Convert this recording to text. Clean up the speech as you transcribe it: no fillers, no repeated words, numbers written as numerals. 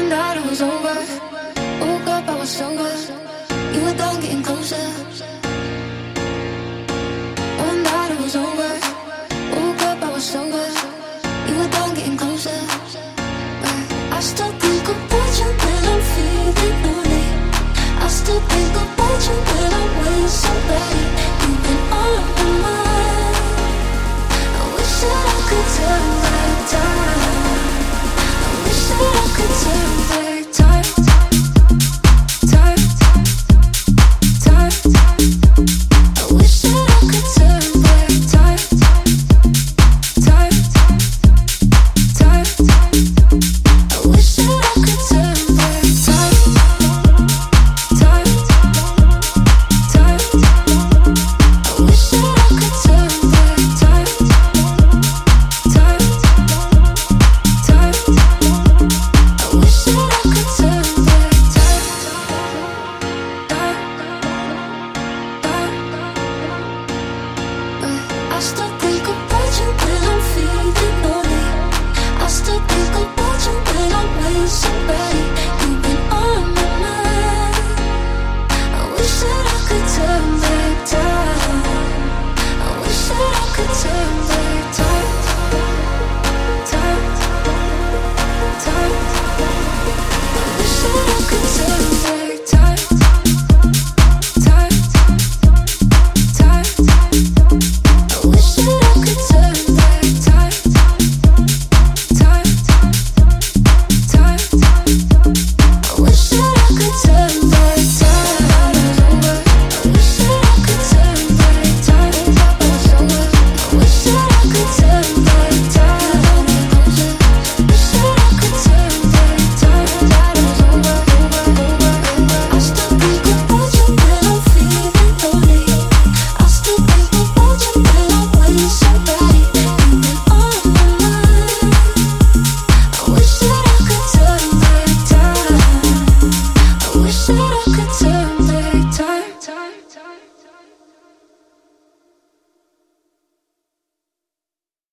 night it was over. Woke up, I was sober. You were done getting closer. One night it was over. Woke up, I was sober. You were done getting closer. I still think about you when I'm feeling lonely. I still think about you when I'm with somebody.